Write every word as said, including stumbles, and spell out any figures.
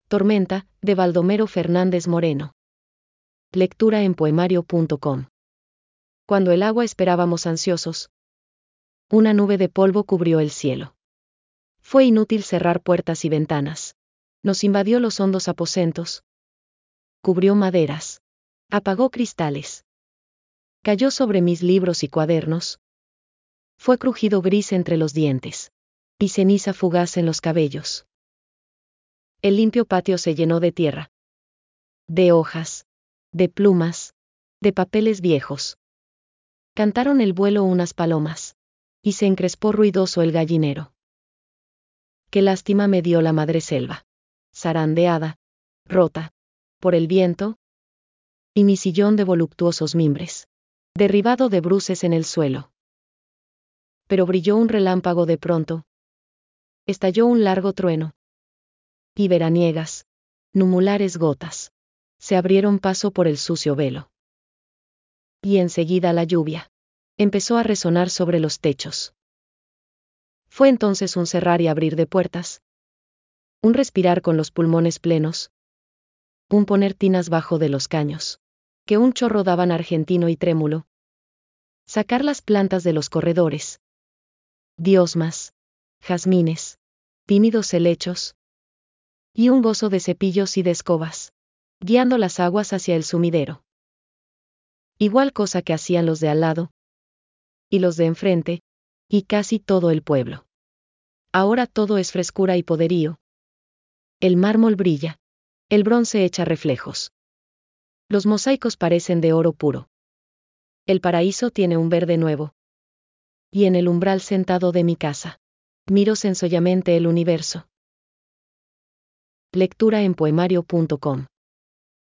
Tormenta, de Baldomero Fernández Moreno. Lectura en poemario punto com. Cuando el agua esperábamos ansiosos, una nube de polvo cubrió el cielo. Fue inútil cerrar puertas y ventanas. Nos invadió los hondos aposentos. Cubrió maderas. Apagó cristales. Cayó sobre mis libros y cuadernos. Fue crujido gris entre los dientes. Y ceniza fugaz en los cabellos. El limpio patio se llenó de tierra. De hojas. De plumas. De papeles viejos. Cantaron el vuelo unas palomas. Y se encrespó ruidoso el gallinero. Qué lástima me dio la madreselva. Zarandeada. Rota. Por el viento. Y mi sillón de voluptuosos mimbres. Derribado de bruces en el suelo. Pero brilló un relámpago de pronto. Estalló un largo trueno. Y veraniegas, numulares gotas, se abrieron paso por el sucio velo. Y enseguida la lluvia empezó a resonar sobre los techos. Fue entonces un cerrar y abrir de puertas, un respirar con los pulmones plenos, un poner tinas bajo de los caños, que un chorro daban argentino y trémulo, sacar las plantas de los corredores, diosmas, jazmines, tímidos helechos, y un gozo de cepillos y de escobas, guiando las aguas hacia el sumidero. Igual cosa que hacían los de al lado, y los de enfrente, y casi todo el pueblo. Ahora todo es frescura y poderío. El mármol brilla, el bronce echa reflejos. Los mosaicos parecen de oro puro. El paraíso tiene un verde nuevo. Y en el umbral sentado de mi casa, miro sencillamente el universo. Lectura en poemario punto com.